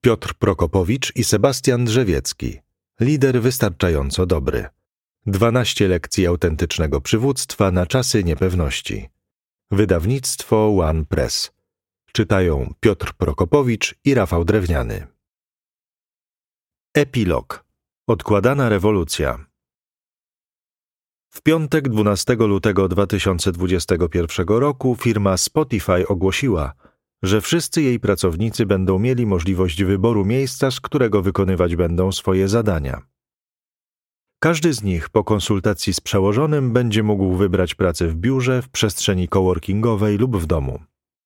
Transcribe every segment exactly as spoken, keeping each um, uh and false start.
Piotr Prokopowicz i Sebastian Drzewiecki. Lider wystarczająco dobry. dwanaście lekcji autentycznego przywództwa na czasy niepewności. Wydawnictwo One Press. Czytają Piotr Prokopowicz i Rafał Drewniany. Epilog. Odkładana rewolucja. W piątek dwunastego lutego dwa tysiące dwudziestego pierwszego roku firma Spotify ogłosiła, że wszyscy jej pracownicy będą mieli możliwość wyboru miejsca, z którego wykonywać będą swoje zadania. Każdy z nich po konsultacji z przełożonym będzie mógł wybrać pracę w biurze, w przestrzeni coworkingowej lub w domu.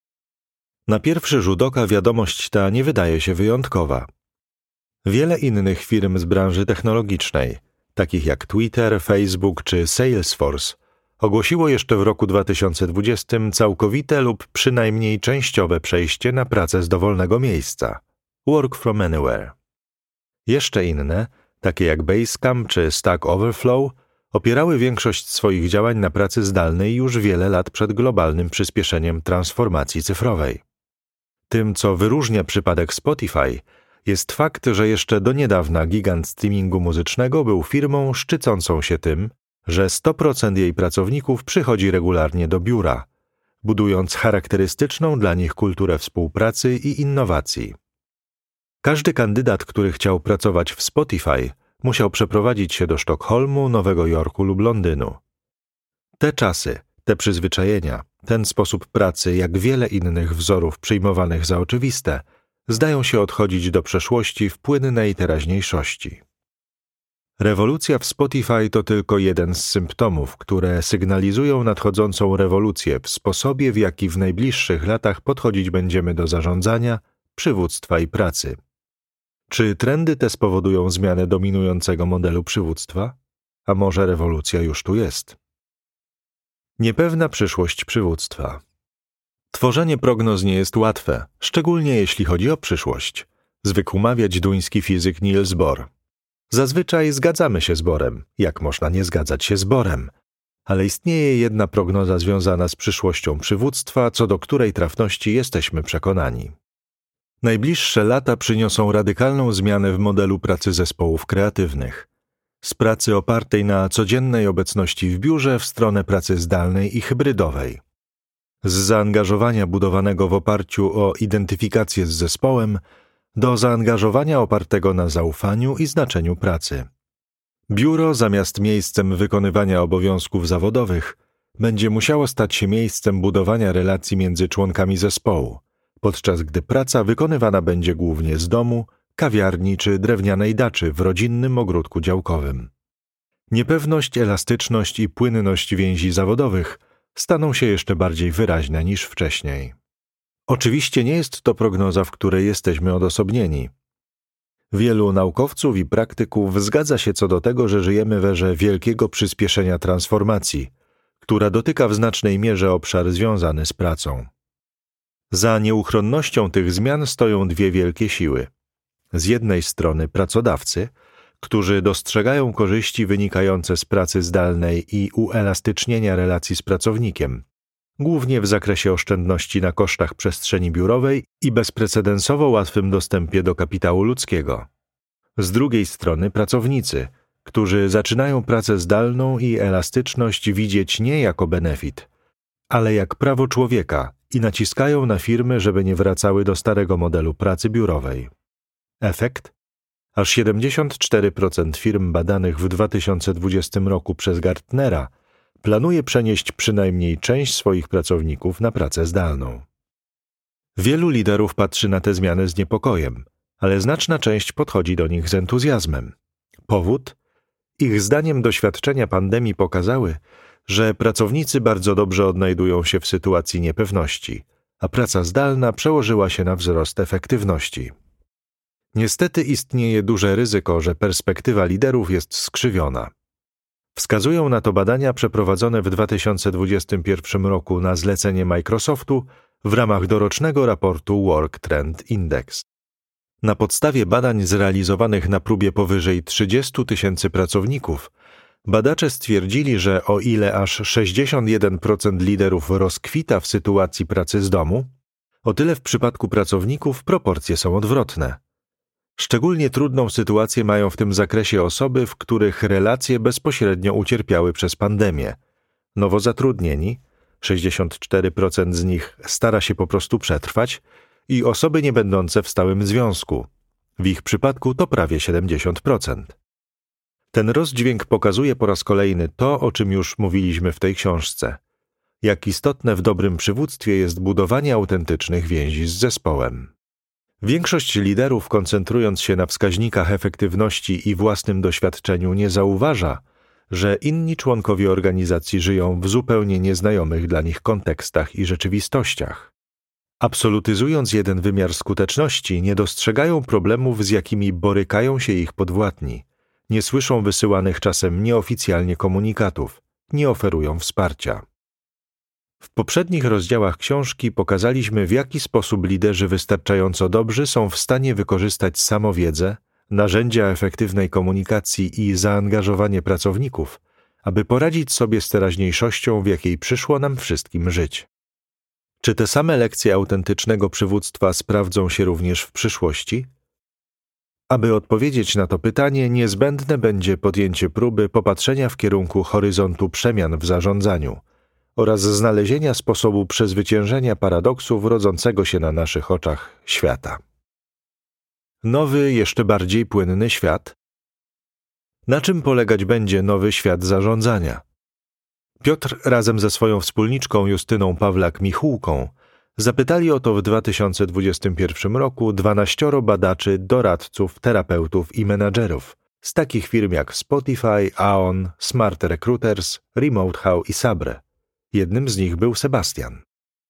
Na pierwszy rzut oka wiadomość ta nie wydaje się wyjątkowa. Wiele innych firm z branży technologicznej, takich jak Twitter, Facebook czy Salesforce, ogłosiło jeszcze w roku dwa tysiące dwudziestym całkowite lub przynajmniej częściowe przejście na pracę z dowolnego miejsca – Work from Anywhere. Jeszcze inne, takie jak Basecamp czy Stack Overflow, opierały większość swoich działań na pracy zdalnej już wiele lat przed globalnym przyspieszeniem transformacji cyfrowej. Tym, co wyróżnia przypadek Spotify, jest fakt, że jeszcze do niedawna gigant streamingu muzycznego był firmą szczycącą się tym, że sto procent jej pracowników przychodzi regularnie do biura, budując charakterystyczną dla nich kulturę współpracy i innowacji. Każdy kandydat, który chciał pracować w Spotify, musiał przeprowadzić się do Sztokholmu, Nowego Jorku lub Londynu. Te czasy, te przyzwyczajenia, ten sposób pracy, jak wiele innych wzorów przyjmowanych za oczywiste, zdają się odchodzić do przeszłości w płynnej teraźniejszości. Rewolucja w Spotify to tylko jeden z symptomów, które sygnalizują nadchodzącą rewolucję w sposobie, w jaki w najbliższych latach podchodzić będziemy do zarządzania, przywództwa i pracy. Czy trendy te spowodują zmianę dominującego modelu przywództwa? A może rewolucja już tu jest? Niepewna przyszłość przywództwa. Tworzenie prognoz nie jest łatwe, szczególnie jeśli chodzi o przyszłość, zwykł mawiać duński fizyk Niels Bohr. Zazwyczaj zgadzamy się z Bohrem, jak można nie zgadzać się z Bohrem, ale istnieje jedna prognoza związana z przyszłością przywództwa, co do której trafności jesteśmy przekonani. Najbliższe lata przyniosą radykalną zmianę w modelu pracy zespołów kreatywnych. Z pracy opartej na codziennej obecności w biurze w stronę pracy zdalnej i hybrydowej. Z zaangażowania budowanego w oparciu o identyfikację z zespołem do zaangażowania opartego na zaufaniu i znaczeniu pracy. Biuro zamiast miejscem wykonywania obowiązków zawodowych będzie musiało stać się miejscem budowania relacji między członkami zespołu, podczas gdy praca wykonywana będzie głównie z domu, kawiarni czy drewnianej daczy w rodzinnym ogródku działkowym. Niepewność, elastyczność i płynność więzi zawodowych staną się jeszcze bardziej wyraźne niż wcześniej. Oczywiście nie jest to prognoza, w której jesteśmy odosobnieni. Wielu naukowców i praktyków zgadza się co do tego, że żyjemy w erze wielkiego przyspieszenia transformacji, która dotyka w znacznej mierze obszar związany z pracą. Za nieuchronnością tych zmian stoją dwie wielkie siły. Z jednej strony pracodawcy, którzy dostrzegają korzyści wynikające z pracy zdalnej i uelastycznienia relacji z pracownikiem, głównie w zakresie oszczędności na kosztach przestrzeni biurowej i bezprecedensowo łatwym dostępie do kapitału ludzkiego. Z drugiej strony pracownicy, którzy zaczynają pracę zdalną i elastyczność widzieć nie jako benefit, ale jak prawo człowieka i naciskają na firmy, żeby nie wracały do starego modelu pracy biurowej. Efekt? Aż siedemdziesiąt cztery procent firm badanych w dwa tysiące dwudziestym roku przez Gartnera planuje przenieść przynajmniej część swoich pracowników na pracę zdalną. Wielu liderów patrzy na te zmiany z niepokojem, ale znaczna część podchodzi do nich z entuzjazmem. Powód? Ich zdaniem doświadczenia pandemii pokazały, że pracownicy bardzo dobrze odnajdują się w sytuacji niepewności, a praca zdalna przełożyła się na wzrost efektywności. Niestety istnieje duże ryzyko, że perspektywa liderów jest skrzywiona. Wskazują na to badania przeprowadzone w dwa tysiące dwudziestym pierwszym roku na zlecenie Microsoftu w ramach dorocznego raportu Work Trend Index. Na podstawie badań zrealizowanych na próbie powyżej trzydziestu tysięcy pracowników, badacze stwierdzili, że o ile aż sześćdziesiąt jeden procent liderów rozkwita w sytuacji pracy z domu, o tyle w przypadku pracowników proporcje są odwrotne. Szczególnie trudną sytuację mają w tym zakresie osoby, w których relacje bezpośrednio ucierpiały przez pandemię. Nowo zatrudnieni, sześćdziesiąt cztery procent z nich stara się po prostu przetrwać, i osoby nie będące w stałym związku. W ich przypadku to prawie siedemdziesiąt procent. Ten rozdźwięk pokazuje po raz kolejny to, o czym już mówiliśmy w tej książce. Jak istotne w dobrym przywództwie jest budowanie autentycznych więzi z zespołem. Większość liderów, koncentrując się na wskaźnikach efektywności i własnym doświadczeniu, nie zauważa, że inni członkowie organizacji żyją w zupełnie nieznajomych dla nich kontekstach i rzeczywistościach. Absolutyzując jeden wymiar skuteczności, nie dostrzegają problemów, z jakimi borykają się ich podwładni, nie słyszą wysyłanych czasem nieoficjalnie komunikatów, nie oferują wsparcia. W poprzednich rozdziałach książki pokazaliśmy, w jaki sposób liderzy wystarczająco dobrzy są w stanie wykorzystać samowiedzę, narzędzia efektywnej komunikacji i zaangażowanie pracowników, aby poradzić sobie z teraźniejszością, w jakiej przyszło nam wszystkim żyć. Czy te same lekcje autentycznego przywództwa sprawdzą się również w przyszłości? Aby odpowiedzieć na to pytanie, niezbędne będzie podjęcie próby popatrzenia w kierunku horyzontu przemian w zarządzaniu oraz znalezienia sposobu przezwyciężenia paradoksu rodzącego się na naszych oczach świata. Nowy, jeszcze bardziej płynny świat? Na czym polegać będzie nowy świat zarządzania? Piotr razem ze swoją wspólniczką Justyną Pawlak-Michółką zapytali o to w dwa tysiące dwudziestym pierwszym roku dwanaścioro badaczy, doradców, terapeutów i menadżerów z takich firm jak Spotify, Aon, Smart Recruiters, Remote How i Sabre. Jednym z nich był Sebastian.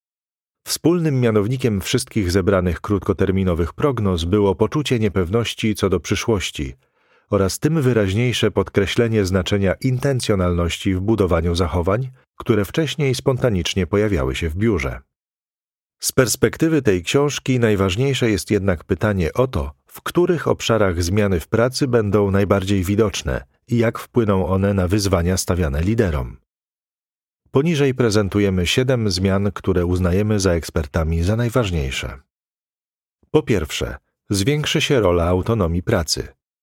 Wspólnym mianownikiem wszystkich zebranych krótkoterminowych prognoz było poczucie niepewności co do przyszłości oraz tym wyraźniejsze podkreślenie znaczenia intencjonalności w budowaniu zachowań, które wcześniej spontanicznie pojawiały się w biurze. Z perspektywy tej książki najważniejsze jest jednak pytanie o to, w których obszarach zmiany w pracy będą najbardziej widoczne i jak wpłyną one na wyzwania stawiane liderom. Poniżej prezentujemy siedem zmian, które uznajemy za ekspertami za najważniejsze. Po pierwsze, zwiększy się rola autonomii pracy.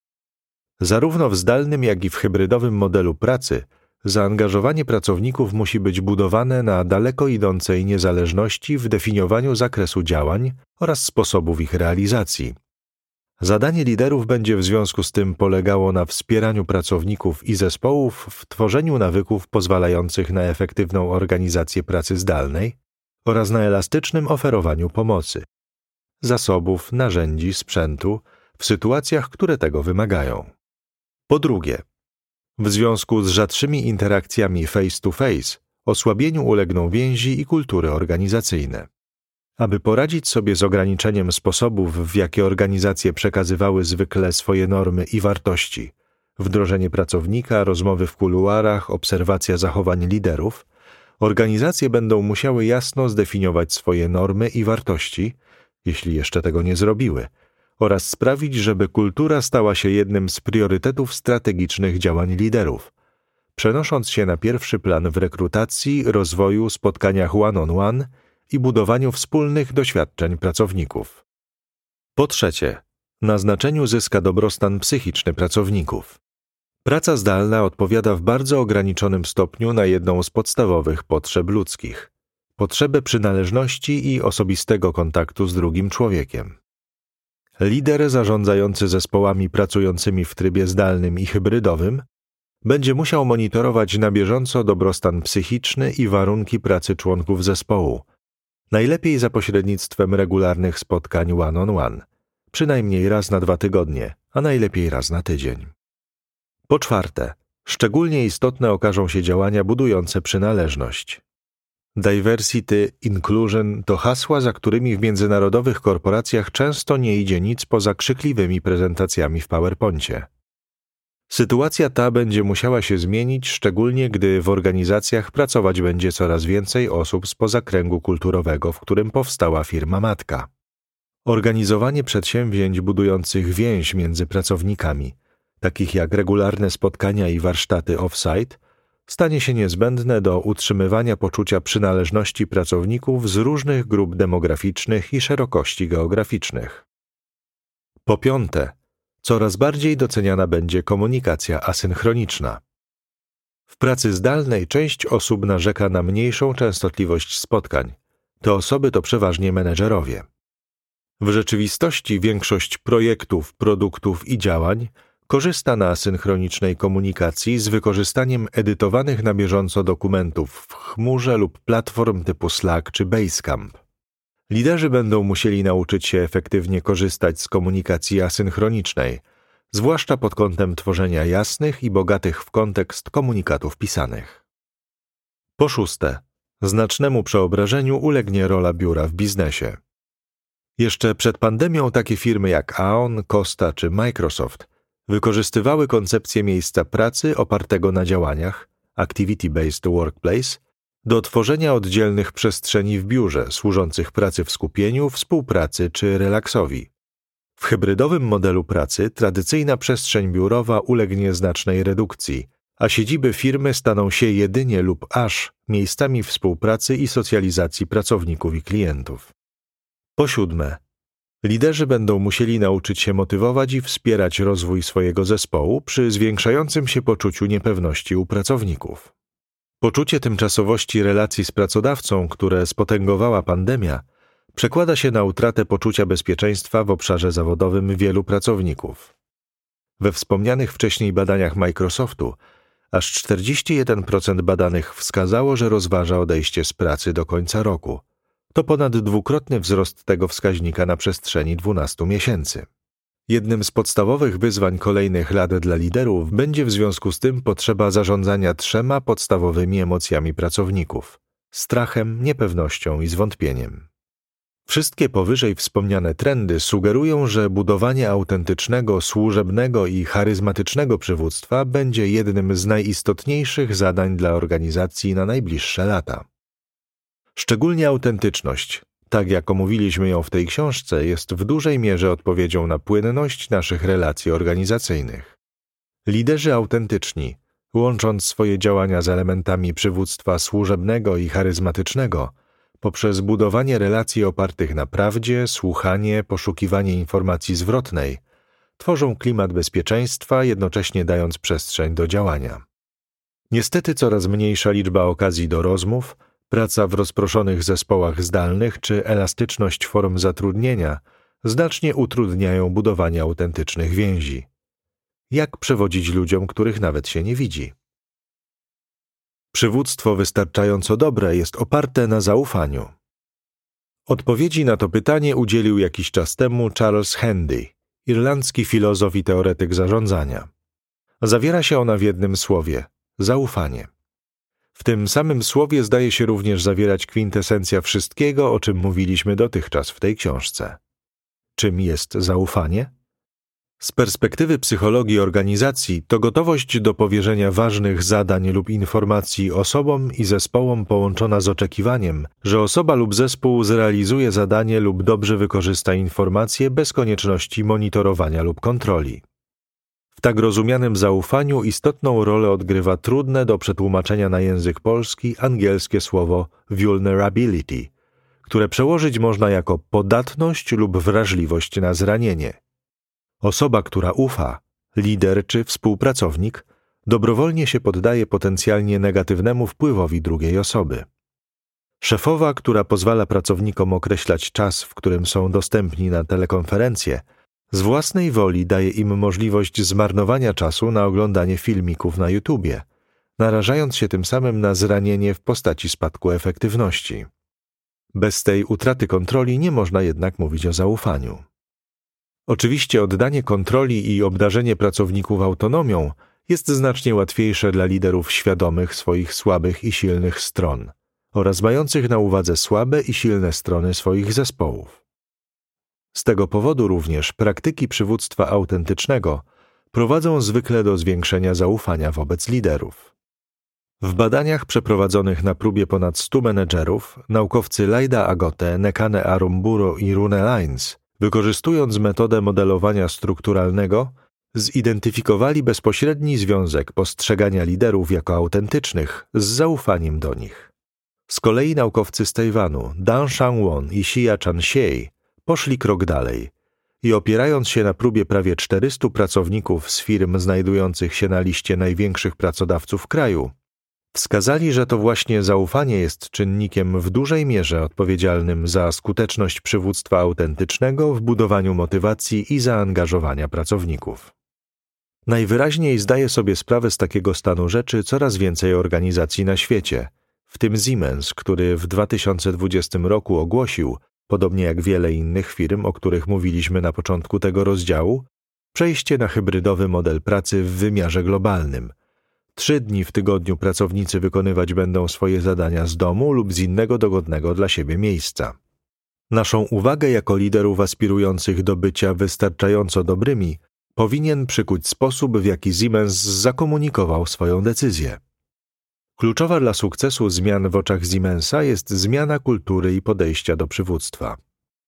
Zarówno w zdalnym, jak i w hybrydowym modelu pracy zaangażowanie pracowników musi być budowane na daleko idącej niezależności w definiowaniu zakresu działań oraz sposobów ich realizacji. Zadanie liderów będzie w związku z tym polegało na wspieraniu pracowników i zespołów w tworzeniu nawyków pozwalających na efektywną organizację pracy zdalnej oraz na elastycznym oferowaniu pomocy, zasobów, narzędzi, sprzętu w sytuacjach, które tego wymagają. Po drugie, w związku z rzadszymi interakcjami face-to-face osłabieniu ulegną więzi i kultury organizacyjne. Aby poradzić sobie z ograniczeniem sposobów, w jakie organizacje przekazywały zwykle swoje normy i wartości, wdrożenie pracownika, rozmowy w kuluarach, obserwacja zachowań liderów, organizacje będą musiały jasno zdefiniować swoje normy i wartości, jeśli jeszcze tego nie zrobiły, oraz sprawić, żeby kultura stała się jednym z priorytetów strategicznych działań liderów, przenosząc się na pierwszy plan w rekrutacji, rozwoju, spotkaniach one-on-one i budowaniu wspólnych doświadczeń pracowników. Po trzecie, na znaczeniu zyska dobrostan psychiczny pracowników. Praca zdalna odpowiada w bardzo ograniczonym stopniu na jedną z podstawowych potrzeb ludzkich – potrzebę przynależności i osobistego kontaktu z drugim człowiekiem. Lider zarządzający zespołami pracującymi w trybie zdalnym i hybrydowym będzie musiał monitorować na bieżąco dobrostan psychiczny i warunki pracy członków zespołu, najlepiej za pośrednictwem regularnych spotkań one-on-one, przynajmniej raz na dwa tygodnie, a najlepiej raz na tydzień. Po czwarte, szczególnie istotne okażą się działania budujące przynależność. Diversity, inclusion to hasła, za którymi w międzynarodowych korporacjach często nie idzie nic poza krzykliwymi prezentacjami w PowerPoincie. Sytuacja ta będzie musiała się zmienić, szczególnie gdy w organizacjach pracować będzie coraz więcej osób spoza kręgu kulturowego, w którym powstała firma matka. Organizowanie przedsięwzięć budujących więź między pracownikami, takich jak regularne spotkania i warsztaty off-site, stanie się niezbędne do utrzymywania poczucia przynależności pracowników z różnych grup demograficznych i szerokości geograficznych. Po piąte, Coraz bardziej doceniana będzie komunikacja asynchroniczna. W pracy zdalnej część osób narzeka na mniejszą częstotliwość spotkań. Te osoby to przeważnie menedżerowie. W rzeczywistości większość projektów, produktów i działań korzysta na asynchronicznej komunikacji z wykorzystaniem edytowanych na bieżąco dokumentów w chmurze lub platform typu Slack czy Basecamp. Liderzy będą musieli nauczyć się efektywnie korzystać z komunikacji asynchronicznej, zwłaszcza pod kątem tworzenia jasnych i bogatych w kontekst komunikatów pisanych. Po szóste, znacznemu przeobrażeniu ulegnie rola biura w biznesie. Jeszcze przed pandemią takie firmy jak Aon, Costa czy Microsoft wykorzystywały koncepcję miejsca pracy opartego na działaniach Activity-Based Workplace do tworzenia oddzielnych przestrzeni w biurze służących pracy w skupieniu, współpracy czy relaksowi. W hybrydowym modelu pracy tradycyjna przestrzeń biurowa ulegnie znacznej redukcji, a siedziby firmy staną się jedynie lub aż miejscami współpracy i socjalizacji pracowników i klientów. Po siódme, liderzy będą musieli nauczyć się motywować i wspierać rozwój swojego zespołu przy zwiększającym się poczuciu niepewności u pracowników. Poczucie tymczasowości relacji z pracodawcą, które spotęgowała pandemia, przekłada się na utratę poczucia bezpieczeństwa w obszarze zawodowym wielu pracowników. We wspomnianych wcześniej badaniach Microsoftu aż czterdzieści jeden procent badanych wskazało, że rozważa odejście z pracy do końca roku. To ponad dwukrotny wzrost tego wskaźnika na przestrzeni dwunastu miesięcy. Jednym z podstawowych wyzwań kolejnych lat dla liderów będzie w związku z tym potrzeba zarządzania trzema podstawowymi emocjami pracowników – strachem, niepewnością i zwątpieniem. Wszystkie powyżej wspomniane trendy sugerują, że budowanie autentycznego, służebnego i charyzmatycznego przywództwa będzie jednym z najistotniejszych zadań dla organizacji na najbliższe lata. Szczególnie autentyczność, tak jak omówiliśmy ją w tej książce, jest w dużej mierze odpowiedzią na płynność naszych relacji organizacyjnych. Liderzy autentyczni, łącząc swoje działania z elementami przywództwa służebnego i charyzmatycznego, poprzez budowanie relacji opartych na prawdzie, słuchanie, poszukiwanie informacji zwrotnej, tworzą klimat bezpieczeństwa, jednocześnie dając przestrzeń do działania. Niestety coraz mniejsza liczba okazji do rozmów, praca w rozproszonych zespołach zdalnych czy elastyczność form zatrudnienia znacznie utrudniają budowanie autentycznych więzi. Jak przewodzić ludziom, których nawet się nie widzi? Przywództwo wystarczająco dobre jest oparte na zaufaniu. Odpowiedzi na to pytanie udzielił jakiś czas temu Charles Handy, irlandzki filozof i teoretyk zarządzania. Zawiera się ona w jednym słowie – zaufanie. W tym samym słowie zdaje się również zawierać kwintesencja wszystkiego, o czym mówiliśmy dotychczas w tej książce. Czym jest zaufanie? Z perspektywy psychologii organizacji to gotowość do powierzenia ważnych zadań lub informacji osobom i zespołom połączona z oczekiwaniem, że osoba lub zespół zrealizuje zadanie lub dobrze wykorzysta informacje bez konieczności monitorowania lub kontroli. W tak rozumianym zaufaniu istotną rolę odgrywa trudne do przetłumaczenia na język polski angielskie słowo vulnerability, które przełożyć można jako podatność lub wrażliwość na zranienie. Osoba, która ufa, lider czy współpracownik, dobrowolnie się poddaje potencjalnie negatywnemu wpływowi drugiej osoby. Szefowa, która pozwala pracownikom określać czas, w którym są dostępni na telekonferencję, z własnej woli daje im możliwość zmarnowania czasu na oglądanie filmików na YouTubie, narażając się tym samym na zranienie w postaci spadku efektywności. Bez tej utraty kontroli nie można jednak mówić o zaufaniu. Oczywiście oddanie kontroli i obdarzenie pracowników autonomią jest znacznie łatwiejsze dla liderów świadomych swoich słabych i silnych stron oraz mających na uwadze słabe i silne strony swoich zespołów. Z tego powodu również praktyki przywództwa autentycznego prowadzą zwykle do zwiększenia zaufania wobec liderów. W badaniach przeprowadzonych na próbie ponad stu menedżerów naukowcy Laida Agote, Nekane Arumburu i Rune Lines, wykorzystując metodę modelowania strukturalnego, zidentyfikowali bezpośredni związek postrzegania liderów jako autentycznych z zaufaniem do nich. Z kolei naukowcy z Tajwanu Dan Shang-won i Xia Chan-siei poszli krok dalej i opierając się na próbie prawie czterystu pracowników z firm znajdujących się na liście największych pracodawców kraju, wskazali, że to właśnie zaufanie jest czynnikiem w dużej mierze odpowiedzialnym za skuteczność przywództwa autentycznego w budowaniu motywacji i zaangażowania pracowników. Najwyraźniej zdaje sobie sprawę z takiego stanu rzeczy coraz więcej organizacji na świecie, w tym Siemens, który w dwa tysiące dwudziestym roku ogłosił, podobnie jak wiele innych firm, o których mówiliśmy na początku tego rozdziału, przejście na hybrydowy model pracy w wymiarze globalnym. Trzy dni w tygodniu pracownicy wykonywać będą swoje zadania z domu lub z innego dogodnego dla siebie miejsca. Naszą uwagę jako liderów aspirujących do bycia wystarczająco dobrymi powinien przykuć sposób, w jaki Siemens zakomunikował swoją decyzję. Kluczowa dla sukcesu zmian w oczach Siemensa jest zmiana kultury i podejścia do przywództwa.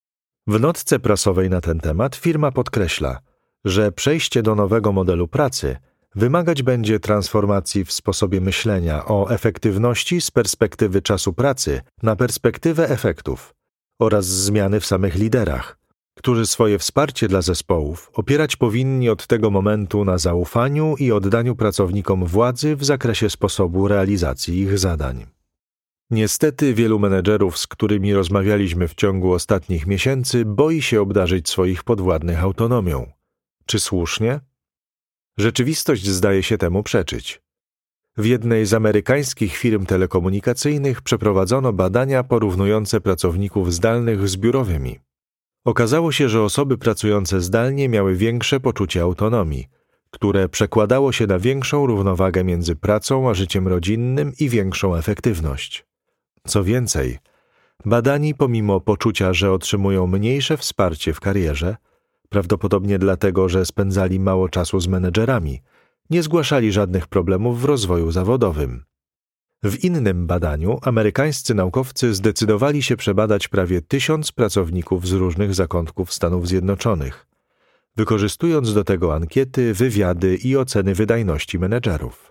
W notce prasowej na ten temat firma podkreśla, że przejście do nowego modelu pracy wymagać będzie transformacji w sposobie myślenia o efektywności z perspektywy czasu pracy na perspektywę efektów oraz zmiany w samych liderach, którzy swoje wsparcie dla zespołów opierać powinni od tego momentu na zaufaniu i oddaniu pracownikom władzy w zakresie sposobu realizacji ich zadań. Niestety wielu menedżerów, z którymi rozmawialiśmy w ciągu ostatnich miesięcy, boi się obdarzyć swoich podwładnych autonomią. Czy słusznie? Rzeczywistość zdaje się temu przeczyć. W jednej z amerykańskich firm telekomunikacyjnych przeprowadzono badania porównujące pracowników zdalnych z biurowymi. Okazało się, że osoby pracujące zdalnie miały większe poczucie autonomii, które przekładało się na większą równowagę między pracą a życiem rodzinnym i większą efektywność. Co więcej, badani pomimo poczucia, że otrzymują mniejsze wsparcie w karierze, prawdopodobnie dlatego, że spędzali mało czasu z menedżerami, nie zgłaszali żadnych problemów w rozwoju zawodowym. W innym badaniu amerykańscy naukowcy zdecydowali się przebadać prawie tysiąc pracowników z różnych zakątków Stanów Zjednoczonych, wykorzystując do tego ankiety, wywiady i oceny wydajności menedżerów.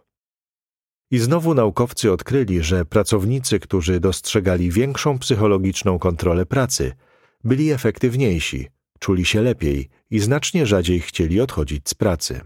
I znowu naukowcy odkryli, że pracownicy, którzy dostrzegali większą psychologiczną kontrolę pracy, byli efektywniejsi, czuli się lepiej i znacznie rzadziej chcieli odchodzić z pracy.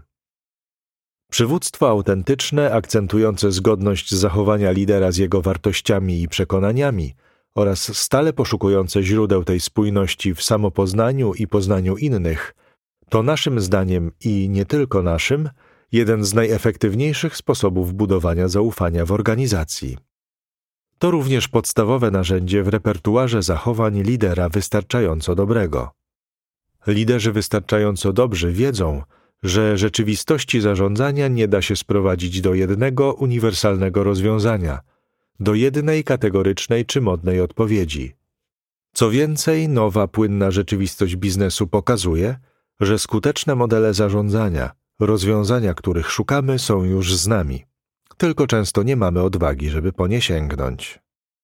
Przywództwo autentyczne, akcentujące zgodność zachowania lidera z jego wartościami i przekonaniami oraz stale poszukujące źródeł tej spójności w samopoznaniu i poznaniu innych, to naszym zdaniem i nie tylko naszym, jeden z najefektywniejszych sposobów budowania zaufania w organizacji. To również podstawowe narzędzie w repertuarze zachowań lidera wystarczająco dobrego. Liderzy wystarczająco dobrzy wiedzą, że rzeczywistości zarządzania nie da się sprowadzić do jednego uniwersalnego rozwiązania, do jednej kategorycznej czy modnej odpowiedzi. Co więcej, nowa, płynna rzeczywistość biznesu pokazuje, że skuteczne modele zarządzania, rozwiązania, których szukamy, są już z nami. Tylko często nie mamy odwagi, żeby po nie sięgnąć.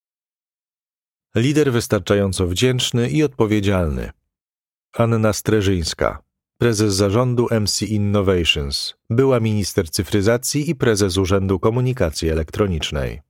Lider wystarczająco wdzięczny i odpowiedzialny. Anna Streżyńska, prezes zarządu M C Innovations, była minister cyfryzacji i prezes Urzędu Komunikacji Elektronicznej.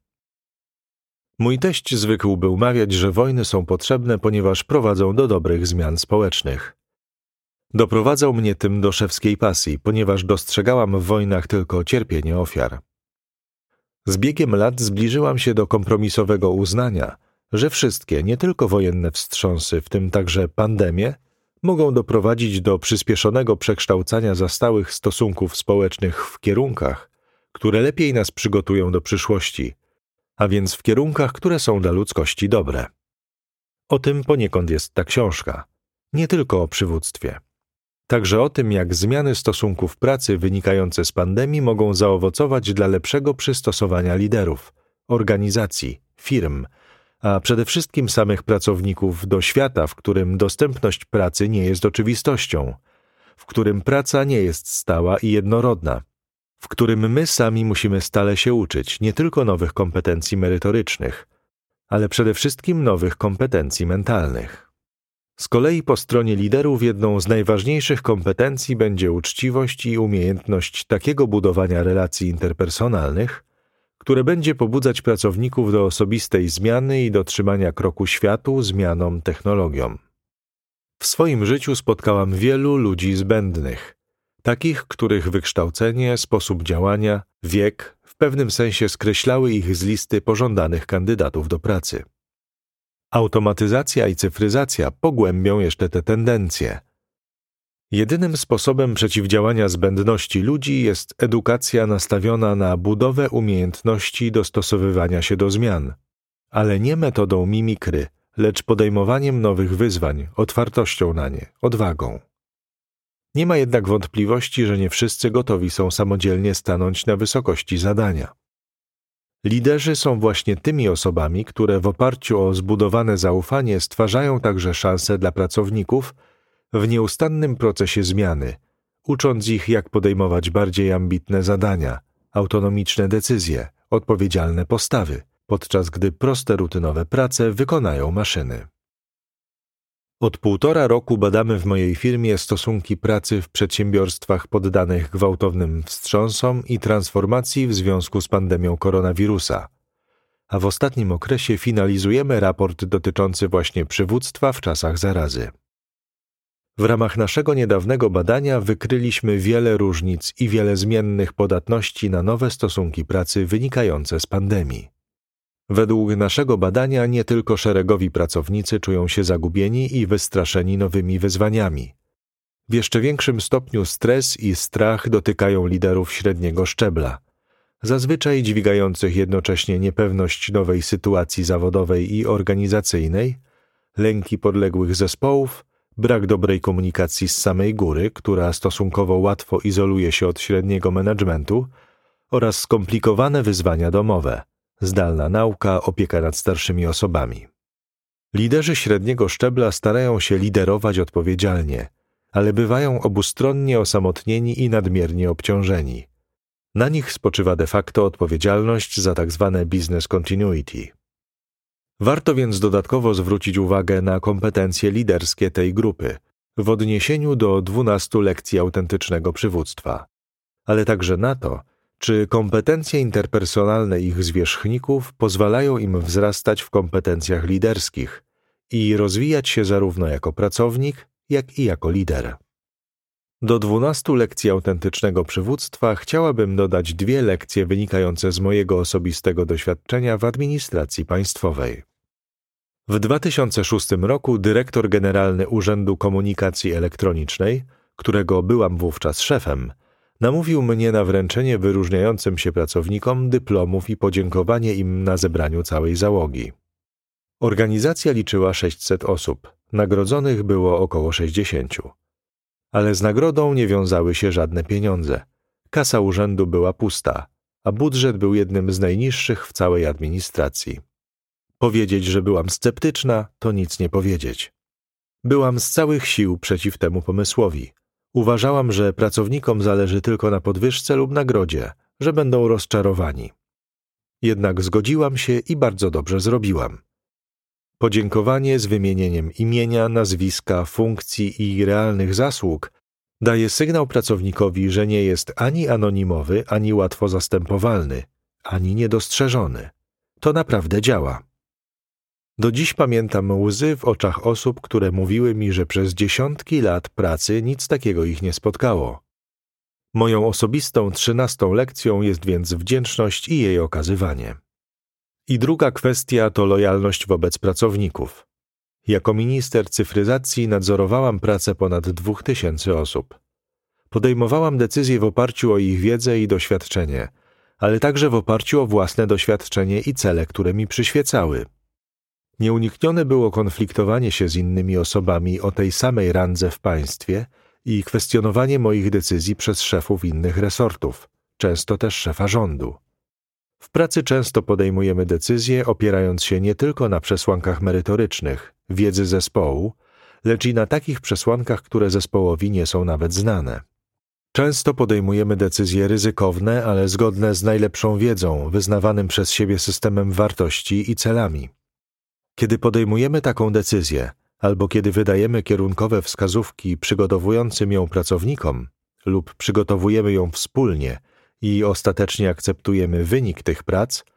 Mój teść zwykł był mawiać, że wojny są potrzebne, ponieważ prowadzą do dobrych zmian społecznych. Doprowadzał mnie tym do szewskiej pasji, ponieważ dostrzegałam w wojnach tylko cierpienie ofiar. Z biegiem lat zbliżyłam się do kompromisowego uznania, że wszystkie, nie tylko wojenne wstrząsy, w tym także pandemie, mogą doprowadzić do przyspieszonego przekształcania zastałych stosunków społecznych w kierunkach, które lepiej nas przygotują do przyszłości, a więc w kierunkach, które są dla ludzkości dobre. O tym poniekąd jest ta książka, nie tylko o przywództwie. Także o tym, jak zmiany stosunków pracy wynikające z pandemii mogą zaowocować dla lepszego przystosowania liderów, organizacji, firm, a przede wszystkim samych pracowników do świata, w którym dostępność pracy nie jest oczywistością, w którym praca nie jest stała i jednorodna, w którym my sami musimy stale się uczyć nie tylko nowych kompetencji merytorycznych, ale przede wszystkim nowych kompetencji mentalnych. Z kolei po stronie liderów jedną z najważniejszych kompetencji będzie uczciwość i umiejętność takiego budowania relacji interpersonalnych, które będzie pobudzać pracowników do osobistej zmiany i do trzymania kroku światu, zmianom, technologiom. W swoim życiu spotkałam wielu ludzi zbędnych, takich, których wykształcenie, sposób działania, wiek w pewnym sensie skreślały ich z listy pożądanych kandydatów do pracy. Automatyzacja i cyfryzacja pogłębią jeszcze te tendencje. Jedynym sposobem przeciwdziałania zbędności ludzi jest edukacja nastawiona na budowę umiejętności dostosowywania się do zmian, ale nie metodą mimikry, lecz podejmowaniem nowych wyzwań, otwartością na nie, odwagą. Nie ma jednak wątpliwości, że nie wszyscy gotowi są samodzielnie stanąć na wysokości zadania. Liderzy są właśnie tymi osobami, które w oparciu o zbudowane zaufanie stwarzają także szanse dla pracowników w nieustannym procesie zmiany, ucząc ich, jak podejmować bardziej ambitne zadania, autonomiczne decyzje, odpowiedzialne postawy, podczas gdy proste rutynowe prace wykonają maszyny. Od półtora roku badamy w mojej firmie stosunki pracy w przedsiębiorstwach poddanych gwałtownym wstrząsom i transformacji w związku z pandemią koronawirusa, a w ostatnim okresie finalizujemy raport dotyczący właśnie przywództwa w czasach zarazy. W ramach naszego niedawnego badania wykryliśmy wiele różnic i wiele zmiennych podatności na nowe stosunki pracy wynikające z pandemii. Według naszego badania nie tylko szeregowi pracownicy czują się zagubieni i wystraszeni nowymi wyzwaniami. W jeszcze większym stopniu stres i strach dotykają liderów średniego szczebla, zazwyczaj dźwigających jednocześnie niepewność nowej sytuacji zawodowej i organizacyjnej, lęki podległych zespołów, brak dobrej komunikacji z samej góry, która stosunkowo łatwo izoluje się od średniego managementu, oraz skomplikowane wyzwania domowe, zdalna nauka, opieka nad starszymi osobami. Liderzy średniego szczebla starają się liderować odpowiedzialnie, ale bywają obustronnie osamotnieni i nadmiernie obciążeni. Na nich spoczywa de facto odpowiedzialność za tzw. business continuity. Warto więc dodatkowo zwrócić uwagę na kompetencje liderskie tej grupy w odniesieniu do dwunastu lekcji autentycznego przywództwa, ale także na to, czy kompetencje interpersonalne ich zwierzchników pozwalają im wzrastać w kompetencjach liderskich i rozwijać się zarówno jako pracownik, jak i jako lider. Do dwunastu lekcji autentycznego przywództwa chciałabym dodać dwie lekcje wynikające z mojego osobistego doświadczenia w administracji państwowej. W dwa tysiące szóstym roku dyrektor generalny Urzędu Komunikacji Elektronicznej, którego byłam wówczas szefem, namówił mnie na wręczenie wyróżniającym się pracownikom dyplomów i podziękowanie im na zebraniu całej załogi. Organizacja liczyła sześćset osób, nagrodzonych było około sześćdziesięciu. Ale z nagrodą nie wiązały się żadne pieniądze. Kasa urzędu była pusta, a budżet był jednym z najniższych w całej administracji. Powiedzieć, że byłam sceptyczna, to nic nie powiedzieć. Byłam z całych sił przeciw temu pomysłowi. Uważałam, że pracownikom zależy tylko na podwyżce lub nagrodzie, że będą rozczarowani. Jednak zgodziłam się i bardzo dobrze zrobiłam. Podziękowanie z wymienieniem imienia, nazwiska, funkcji i realnych zasług daje sygnał pracownikowi, że nie jest ani anonimowy, ani łatwo zastępowalny, ani niedostrzeżony. To naprawdę działa. Do dziś pamiętam łzy w oczach osób, które mówiły mi, że przez dziesiątki lat pracy nic takiego ich nie spotkało. Moją osobistą trzynastą lekcją jest więc wdzięczność i jej okazywanie. I druga kwestia to lojalność wobec pracowników. Jako minister cyfryzacji nadzorowałam pracę ponad dwóch tysięcy osób. Podejmowałam decyzje w oparciu o ich wiedzę i doświadczenie, ale także w oparciu o własne doświadczenie i cele, które mi przyświecały. Nieuniknione było konfliktowanie się z innymi osobami o tej samej randze w państwie i kwestionowanie moich decyzji przez szefów innych resortów, często też szefa rządu. W pracy często podejmujemy decyzje opierając się nie tylko na przesłankach merytorycznych, wiedzy zespołu, lecz i na takich przesłankach, które zespołowi nie są nawet znane. Często podejmujemy decyzje ryzykowne, ale zgodne z najlepszą wiedzą, wyznawanym przez siebie systemem wartości i celami. Kiedy podejmujemy taką decyzję, albo kiedy wydajemy kierunkowe wskazówki przygotowującym ją pracownikom, lub przygotowujemy ją wspólnie i ostatecznie akceptujemy wynik tych prac,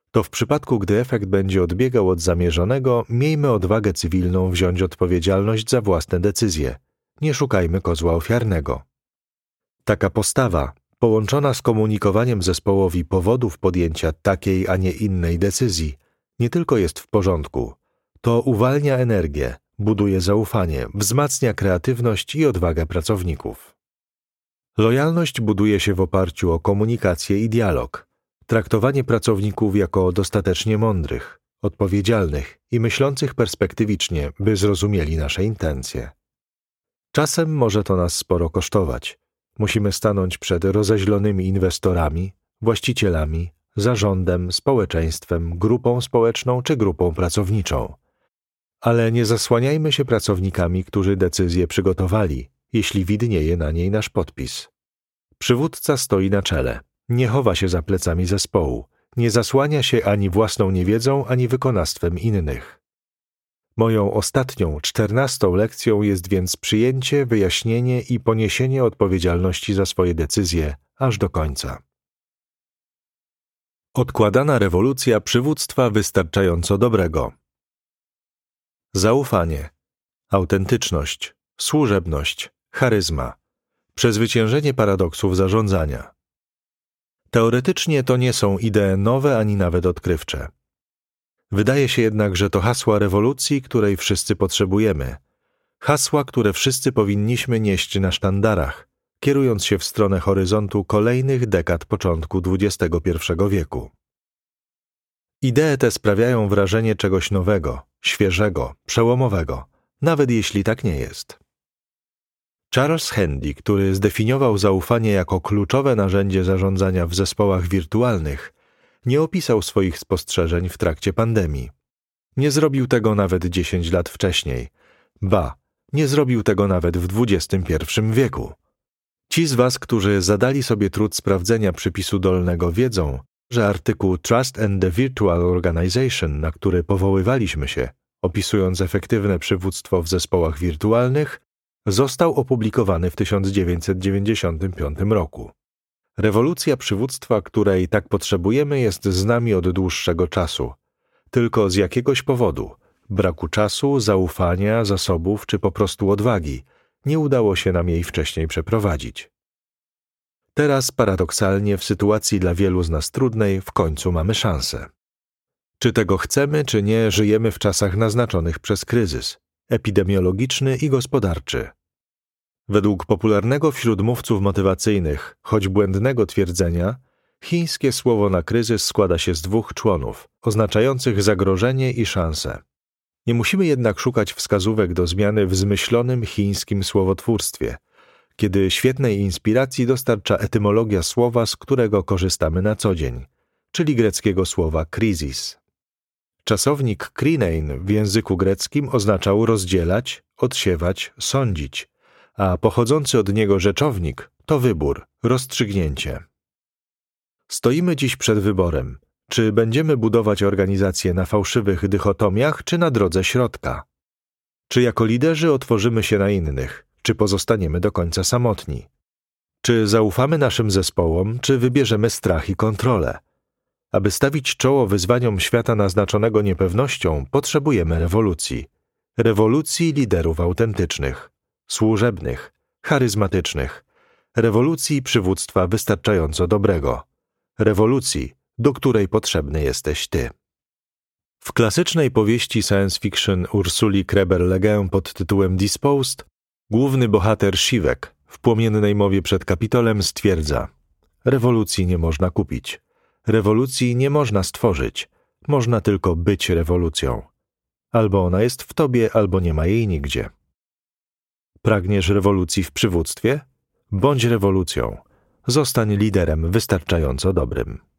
to w przypadku, gdy efekt będzie odbiegał od zamierzonego, miejmy odwagę cywilną wziąć odpowiedzialność za własne decyzje. Nie szukajmy kozła ofiarnego. Taka postawa, połączona z komunikowaniem zespołowi powodów podjęcia takiej, a nie innej decyzji, nie tylko jest w porządku, to uwalnia energię, buduje zaufanie, wzmacnia kreatywność i odwagę pracowników. Lojalność buduje się w oparciu o komunikację i dialog, traktowanie pracowników jako dostatecznie mądrych, odpowiedzialnych i myślących perspektywicznie, by zrozumieli nasze intencje. Czasem może to nas sporo kosztować. Musimy stanąć przed rozeźlonymi inwestorami, właścicielami, zarządem, społeczeństwem, grupą społeczną czy grupą pracowniczą. Ale nie zasłaniajmy się pracownikami, którzy decyzję przygotowali, jeśli widnieje na niej nasz podpis. Przywódca stoi na czele, nie chowa się za plecami zespołu, nie zasłania się ani własną niewiedzą, ani wykonawstwem innych. Moją ostatnią, czternastą lekcją jest więc przyjęcie, wyjaśnienie i poniesienie odpowiedzialności za swoje decyzje aż do końca. Odkładana rewolucja przywództwa wystarczająco dobrego. Zaufanie, autentyczność, służebność, charyzma, przezwyciężenie paradoksów zarządzania. Teoretycznie to nie są idee nowe ani nawet odkrywcze. Wydaje się jednak, że to hasła rewolucji, której wszyscy potrzebujemy. Hasła, które wszyscy powinniśmy nieść na sztandarach, kierując się w stronę horyzontu kolejnych dekad początku dwudziestego pierwszego wieku. Idee te sprawiają wrażenie czegoś nowego, świeżego, przełomowego, nawet jeśli tak nie jest. Charles Handy, który zdefiniował zaufanie jako kluczowe narzędzie zarządzania w zespołach wirtualnych, nie opisał swoich spostrzeżeń w trakcie pandemii. Nie zrobił tego nawet dziesięć lat wcześniej. Ba, nie zrobił tego nawet w dwudziestym pierwszym wieku. Ci z was, którzy zadali sobie trud sprawdzenia przypisu dolnego, wiedzą, że artykuł Trust and the Virtual Organization, na który powoływaliśmy się, opisując efektywne przywództwo w zespołach wirtualnych, został opublikowany w tysiąc dziewięćset dziewięćdziesiątym piątym roku. Rewolucja przywództwa, której tak potrzebujemy, jest z nami od dłuższego czasu. Tylko z jakiegoś powodu, braku czasu, zaufania, zasobów czy po prostu odwagi, nie udało się nam jej wcześniej przeprowadzić. Teraz, paradoksalnie, w sytuacji dla wielu z nas trudnej, w końcu mamy szansę. Czy tego chcemy, czy nie, żyjemy w czasach naznaczonych przez kryzys epidemiologiczny i gospodarczy. Według popularnego wśród mówców motywacyjnych, choć błędnego twierdzenia, chińskie słowo na kryzys składa się z dwóch członów, oznaczających zagrożenie i szansę. Nie musimy jednak szukać wskazówek do zmiany w zmyślonym chińskim słowotwórstwie, kiedy świetnej inspiracji dostarcza etymologia słowa, z którego korzystamy na co dzień, czyli greckiego słowa kryzys. Czasownik krinein w języku greckim oznaczał rozdzielać, odsiewać, sądzić, a pochodzący od niego rzeczownik to wybór, rozstrzygnięcie. Stoimy dziś przed wyborem, czy będziemy budować organizację na fałszywych dychotomiach, czy na drodze środka. Czy jako liderzy otworzymy się na innych, czy pozostaniemy do końca samotni. Czy zaufamy naszym zespołom, czy wybierzemy strach i kontrolę. Aby stawić czoło wyzwaniom świata naznaczonego niepewnością, potrzebujemy rewolucji. Rewolucji liderów autentycznych, służebnych, charyzmatycznych, rewolucji przywództwa wystarczająco dobrego, rewolucji, do której potrzebny jesteś ty. W klasycznej powieści science fiction Ursuli Kreber-Legę pod tytułem Disposed główny bohater Siwek w płomiennej mowie przed Kapitolem stwierdza: rewolucji nie można kupić, rewolucji nie można stworzyć, można tylko być rewolucją. Albo ona jest w tobie, albo nie ma jej nigdzie. Pragniesz rewolucji w przywództwie? Bądź rewolucją. Zostań liderem wystarczająco dobrym.